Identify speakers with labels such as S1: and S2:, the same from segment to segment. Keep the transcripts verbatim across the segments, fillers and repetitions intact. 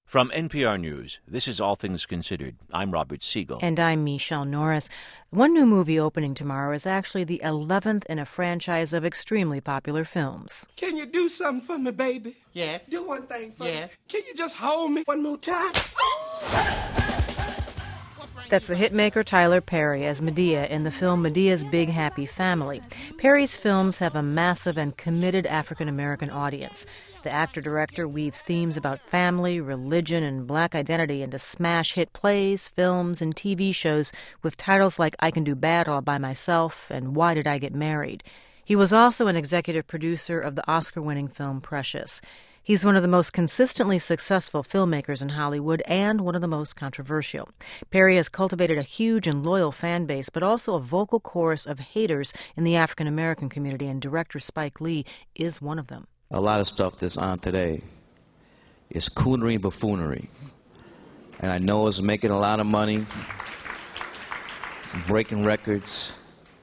S1: From N P R News, this is All Things Considered. I'm Robert Siegel.
S2: And I'm Michelle Norris. One new movie opening tomorrow is actually the eleventh in a franchise of extremely popular films.
S3: Can you do something for me, baby?
S4: Yes.
S3: Do one thing for
S4: yes.
S3: me. Can you just hold me one more time?
S2: That's the hitmaker Tyler Perry as Madea in the film Madea's Big Happy Family. Perry's films have a massive and committed African-American audience. The actor-director weaves themes about family, religion, and black identity into smash hit plays, films, and T V shows with titles like I Can Do Bad All by Myself and Why Did I Get Married? He was also an executive producer of the Oscar-winning film Precious. He's one of the most consistently successful filmmakers in Hollywood and one of the most controversial. Perry has cultivated a huge and loyal fan base, but also a vocal chorus of haters in the African-American community, and director Spike Lee is one of them.
S5: A lot of stuff that's on today is coonery and buffoonery. And I know it's making a lot of money, breaking records,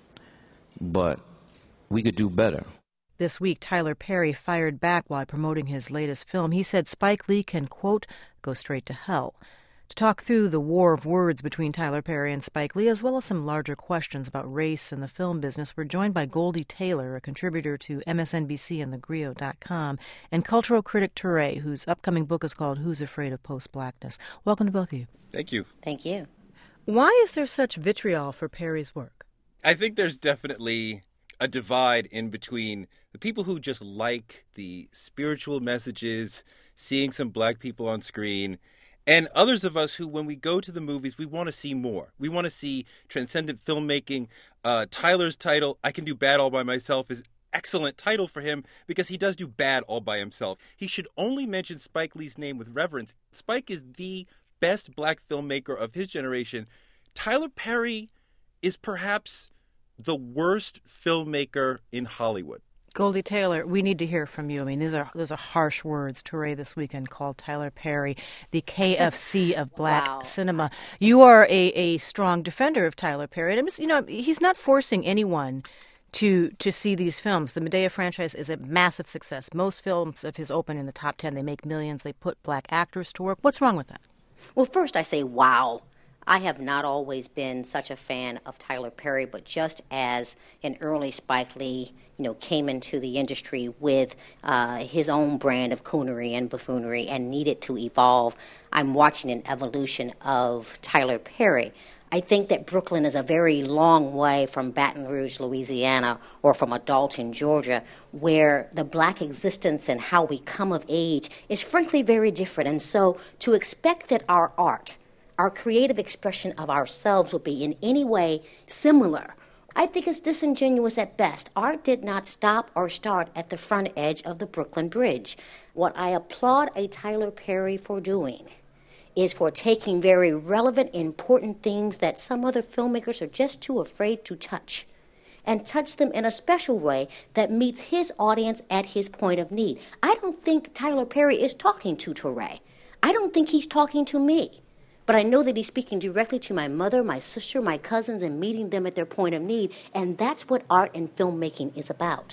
S5: but we could do better.
S2: This week, Tyler Perry fired back while promoting his latest film. He said Spike Lee can, quote, go straight to hell. To talk through the war of words between Tyler Perry and Spike Lee, as well as some larger questions about race in the film business, we're joined by Goldie Taylor, a contributor to M S N B C and the Grio dot com, and cultural critic Touré, whose upcoming book is called Who's Afraid of Post-Blackness. Welcome to both of you.
S6: Thank you.
S4: Thank you.
S2: Why is there such vitriol for Perry's work?
S6: I think there's definitely a divide in between the people who just like the spiritual messages, seeing some black people on screen, and others of us who, when we go to the movies, we want to see more. We want to see transcendent filmmaking. Uh, Tyler's title, I Can Do Bad All by Myself, is excellent title for him because he does do bad all by himself. He should only mention Spike Lee's name with reverence. Spike is the best black filmmaker of his generation. Tyler Perry is perhaps the worst filmmaker in Hollywood.
S2: Goldie Taylor, we need to hear from you. I mean, these are those are harsh words. Touré this weekend called Tyler Perry the K F C of black
S4: Wow.
S2: cinema. You are a, a strong defender of Tyler Perry. And I'm just, you know, he's not forcing anyone to to see these films. The Madea franchise is a massive success. Most films of his open in the top ten. They make millions. They put black actors to work. What's wrong with that?
S4: Well, first I say, wow. I have not always been such a fan of Tyler Perry, but just as an early Spike Lee, you know, came into the industry with uh, his own brand of coonery and buffoonery and needed to evolve, I'm watching an evolution of Tyler Perry. I think that Brooklyn is a very long way from Baton Rouge, Louisiana, or from Adalton, Georgia, where the black existence and how we come of age is frankly very different. And so to expect that our art, our creative expression of ourselves will be in any way similar, I think it's disingenuous at best. Art did not stop or start at the front edge of the Brooklyn Bridge. What I applaud a Tyler Perry for doing is for taking very relevant, important themes that some other filmmakers are just too afraid to touch, and touch them in a special way that meets his audience at his point of need. I don't think Tyler Perry is talking to Touré. I don't think he's talking to me. But I know that he's speaking directly to my mother, my sister, my cousins, and meeting them at their point of need. And that's what art and filmmaking is about.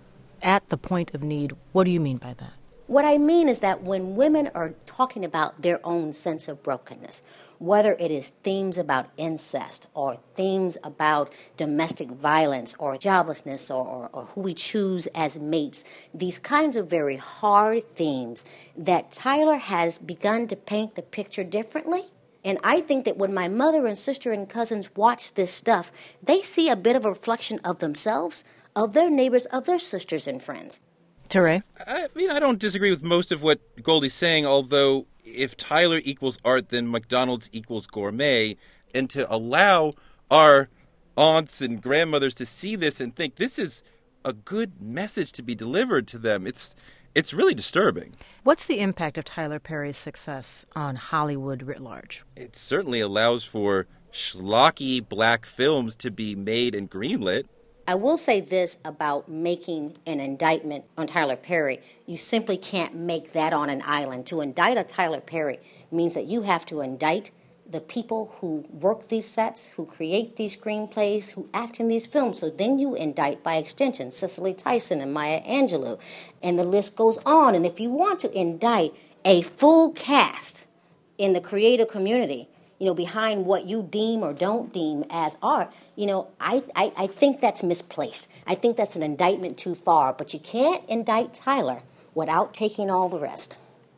S2: At the point of need, what do you mean by that?
S4: What I mean is that when women are talking about their own sense of brokenness, whether it is themes about incest or themes about domestic violence or joblessness or, or, or who we choose as mates, these kinds of very hard themes that Tyler has begun to paint the picture differently. And I think that when my mother and sister and cousins watch this stuff, they see a bit of a reflection of themselves, of their neighbors, of their sisters and friends.
S2: Touré?
S6: I mean, I don't disagree with most of what Goldie's saying, although if Tyler equals art, then McDonald's equals gourmet. And to allow our aunts and grandmothers to see this and think this is a good message to be delivered to them, it's it's really disturbing.
S2: What's the impact of Tyler Perry's success on Hollywood writ large?
S6: It certainly allows for schlocky black films to be made and greenlit.
S4: I will say this about making an indictment on Tyler Perry. You simply can't make that on an island. To indict a Tyler Perry means that you have to indict the people who work these sets, who create these screenplays, who act in these films. So then you indict, by extension, Cicely Tyson and Maya Angelou. And the list goes on. And if you want to indict a full cast in the creative community, you know, behind what you deem or don't deem as art, you know, I, I, I think that's misplaced. I think that's an indictment too far. But you can't indict Tyler without taking all the rest.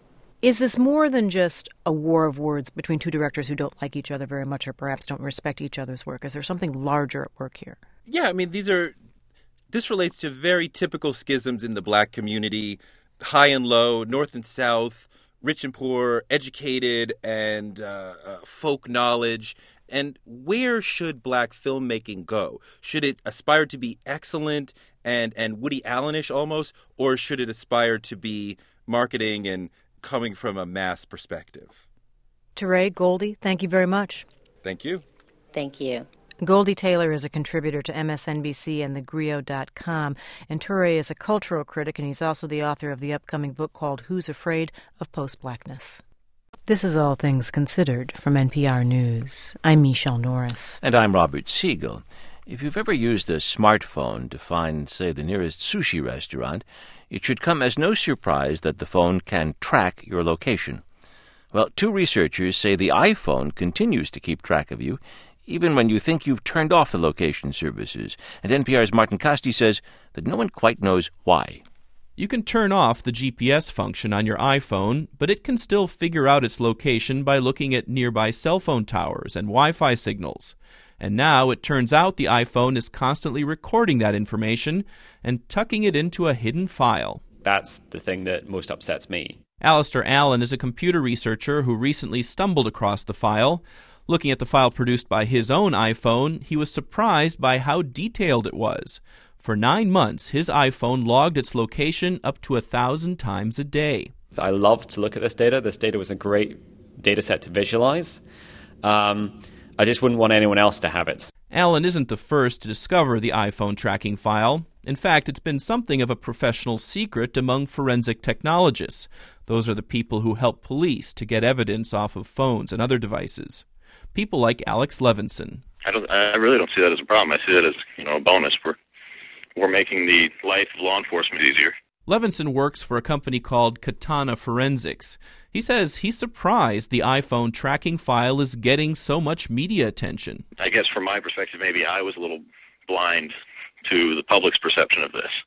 S2: Is this more than just a war of words between two directors who don't like each other very much or perhaps don't respect each other's work? Is there something larger at work here?
S6: Yeah, I mean, these are this relates to very typical schisms in the black community, high and low, north and south, rich and poor, educated and uh, uh, folk knowledge. And where should black filmmaking go? Should it aspire to be excellent and, and Woody Allen-ish almost, or should it aspire to be marketing and coming from a mass perspective?
S2: Touré, Goldie, thank you very much.
S6: Thank you.
S4: Thank you.
S2: Goldie Taylor is a contributor to M S N B C and the Griot dot com, and Touré is a cultural critic, and he's also the author of the upcoming book called Who's Afraid of Post-Blackness? This is All Things Considered from N P R News. I'm Michelle Norris.
S1: And I'm Robert Siegel. If you've ever used a smartphone to find, say, the nearest sushi restaurant, it should come as no surprise that the phone can track your location. Well, two researchers say the iPhone continues to keep track of you, even when you think you've turned off the location services. And N P R's Martin Costi says that no one quite knows why.
S7: You can turn off the G P S function on your iPhone, but it can still figure out its location by looking at nearby cell phone towers and Wi-Fi signals. And now it turns out the iPhone is constantly recording that information and tucking it into a hidden file.
S8: That's the thing that most upsets me.
S7: Alistair Allen is a computer researcher who recently stumbled across the file. Looking at the file produced by his own iPhone, he was surprised by how detailed it was. For nine months, his iPhone logged its location up to a thousand times a day.
S8: I love to look at this data. This data was a great data set to visualize. Um, I just wouldn't want anyone else to have it.
S7: Allen isn't the first to discover the iPhone tracking file. In fact, it's been something of a professional secret among forensic technologists. Those are the people who help police to get evidence off of phones and other devices. People like Alex Levinson.
S9: I don't. I really don't see that as a problem. I see that as, you know, a bonus. We're we're making the life of law enforcement easier.
S7: Levinson works for a company called Katana Forensics. He says he's surprised the iPhone tracking file is getting so much media attention.
S9: I guess from my perspective, maybe I was a little blind to the public's perception of this.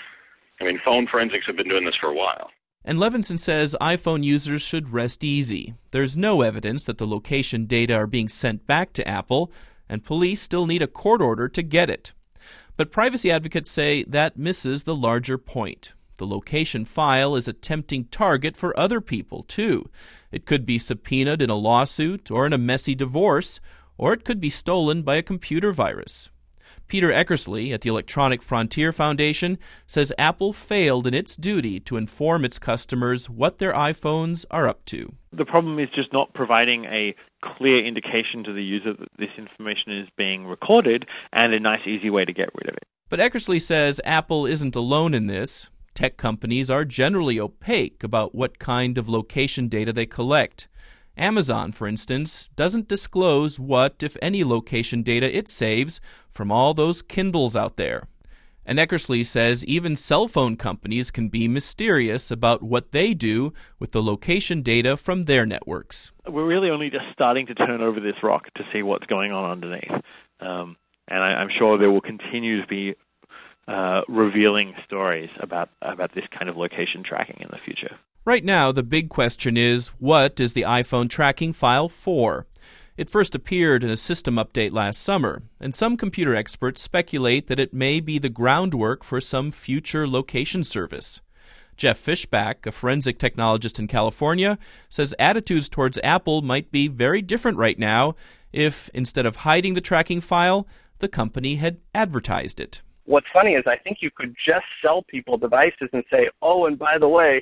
S9: I mean, phone forensics have been doing this for a while.
S7: And Levinson says iPhone users should rest easy. There's no evidence that the location data are being sent back to Apple, and police still need a court order to get it. But privacy advocates say that misses the larger point. The location file is a tempting target for other people, too. It could be subpoenaed in a lawsuit or in a messy divorce, or it could be stolen by a computer virus. Peter Eckersley at the Electronic Frontier Foundation says Apple failed in its duty to inform its customers what their iPhones are up to.
S10: The problem is just not providing a clear indication to the user that this information is being recorded and a nice, easy way to get rid of it.
S7: But Eckersley says Apple isn't alone in this. Tech companies are generally opaque about what kind of location data they collect. Amazon, for instance, doesn't disclose what, if any, location data it saves from all those Kindles out there. And Eckersley says even cell phone companies can be mysterious about what they do with the location data from their networks.
S10: We're really only just starting to turn over this rock to see what's going on underneath. Um, and I, I'm sure there will continue to be uh, revealing stories about, about this kind of location tracking in the future.
S7: Right now, the big question is, what is the iPhone tracking file for? It first appeared in a system update last summer, and some computer experts speculate that it may be the groundwork for some future location service. Jeff Fishback, a forensic technologist in California, says attitudes towards Apple might be very different right now if, instead of hiding the tracking file, the company had advertised it.
S11: What's funny is I think you could just sell people devices and say, oh, and by the way,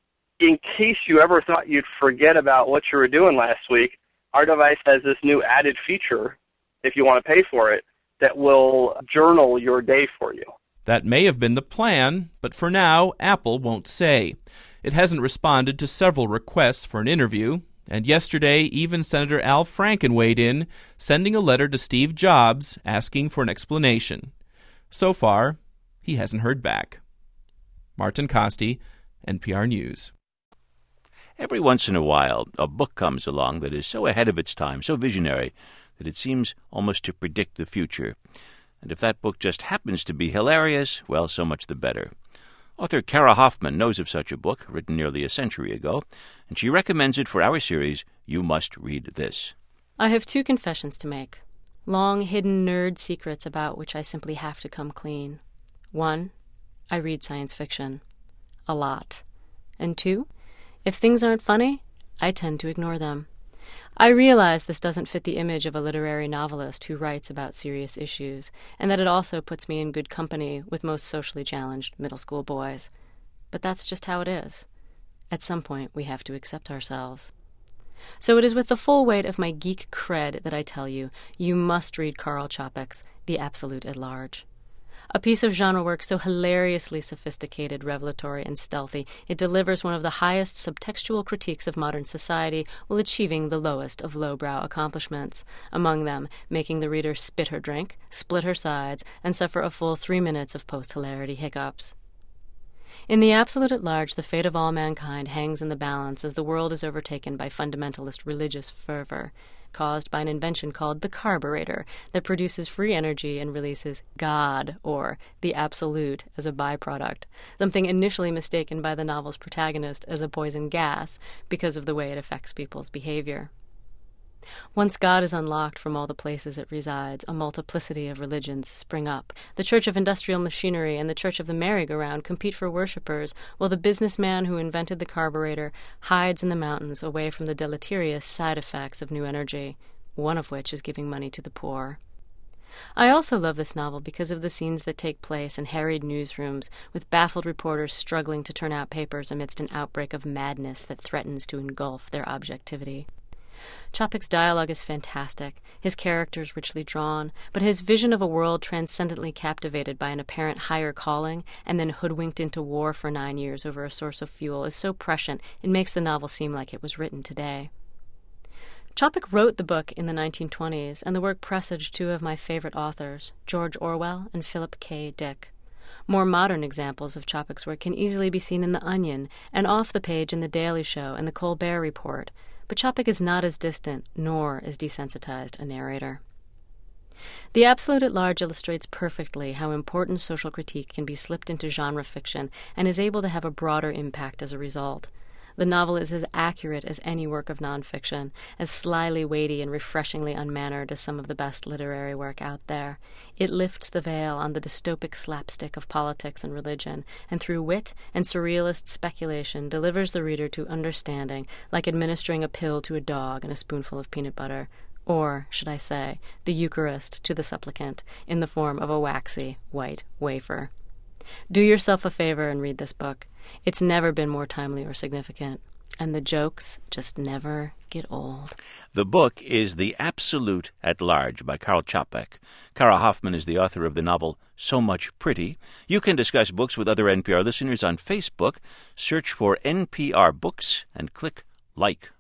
S11: in case you ever thought you'd forget about what you were doing last week, our device has this new added feature, if you want to pay for it, that will journal your day for you.
S7: That may have been the plan, but for now, Apple won't say. It hasn't responded to several requests for an interview, and yesterday, even Senator Al Franken weighed in, sending a letter to Steve Jobs asking for an explanation. So far, he hasn't heard back. Martin Costi, N P R News.
S1: Every once in a while, a book comes along that is so ahead of its time, so visionary, that it seems almost to predict the future. And if that book just happens to be hilarious, well, so much the better. Author Kara Hoffman knows of such a book, written nearly a century ago, and she recommends it for our series, You Must Read This.
S12: I have two confessions to make. Long, hidden nerd secrets about which I simply have to come clean. One, I read science fiction. A lot. And two, if things aren't funny, I tend to ignore them. I realize this doesn't fit the image of a literary novelist who writes about serious issues, and that it also puts me in good company with most socially challenged middle school boys. But that's just how it is. At some point, we have to accept ourselves. So it is with the full weight of my geek cred that I tell you, you must read Karl Čapek's The Absolute at Large. A piece of genre work so hilariously sophisticated, revelatory, and stealthy, it delivers one of the highest subtextual critiques of modern society while achieving the lowest of lowbrow accomplishments, among them making the reader spit her drink, split her sides, and suffer a full three minutes of post-hilarity hiccups. In The Absolute at Large, the fate of all mankind hangs in the balance as the world is overtaken by fundamentalist religious fervor, caused by an invention called the carburetor that produces free energy and releases God, or the Absolute, as a byproduct, something initially mistaken by the novel's protagonist as a poison gas because of the way it affects people's behavior. Once God is unlocked from all the places it resides, a multiplicity of religions spring up. The Church of Industrial Machinery and the Church of the Merry-Go-Round compete for worshippers, while the businessman who invented the carburetor hides in the mountains away from the deleterious side effects of new energy, one of which is giving money to the poor. I also love this novel because of the scenes that take place in harried newsrooms, with baffled reporters struggling to turn out papers amidst an outbreak of madness that threatens to engulf their objectivity. Čapek's dialogue is fantastic, his characters richly drawn, but his vision of a world transcendently captivated by an apparent higher calling and then hoodwinked into war for nine years over a source of fuel is so prescient it makes the novel seem like it was written today. Čapek wrote the book in the nineteen twenties, and the work presaged two of my favorite authors, George Orwell and Philip K. Dick. More modern examples of Čapek's work can easily be seen in The Onion and off the page in The Daily Show and The Colbert Report, but Čapek is not as distant nor as desensitized a narrator. The Absolute at Large illustrates perfectly how important social critique can be slipped into genre fiction and is able to have a broader impact as a result. The novel is as accurate as any work of nonfiction, as slyly weighty and refreshingly unmannered as some of the best literary work out there. It lifts the veil on the dystopic slapstick of politics and religion, and through wit and surrealist speculation delivers the reader to understanding, like administering a pill to a dog and a spoonful of peanut butter, or, should I say, the Eucharist to the supplicant, in the form of a waxy white wafer. Do yourself a favor and read this book. It's never been more timely or significant, and the jokes just never get old.
S1: The book is The Absolute at Large by Karl Čapek. Kara Hoffman is the author of the novel So Much Pretty. You can discuss books with other N P R listeners on Facebook. Search for N P R Books and click like.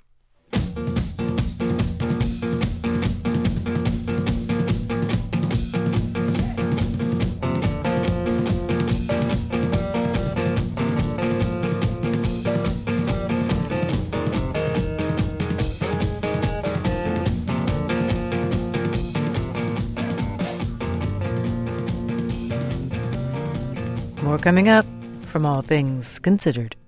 S2: More coming up from All Things Considered.